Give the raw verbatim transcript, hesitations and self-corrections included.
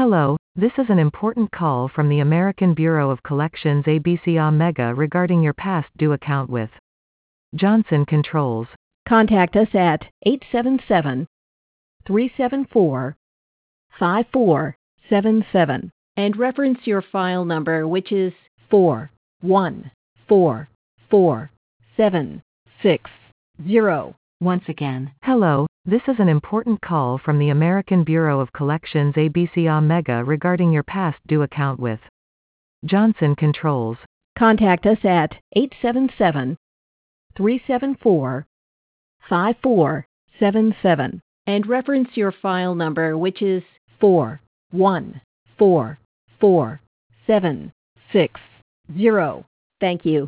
Hello, this is an important call from the American Bureau of Collections A B C Omega regarding your past due account with Johnson Controls. Contact us at eight seven seven, three seven four, five four seven seven and reference your file number, which is four one four four seven six zero. Once again, Hello, this is an important call from the American Bureau of Collections A B C Omega regarding your past due account with Johnson Controls. contact us at eight seven seven, three seven four, five four seven seven and reference your file number, which is four one four four seven six zero. Thank you.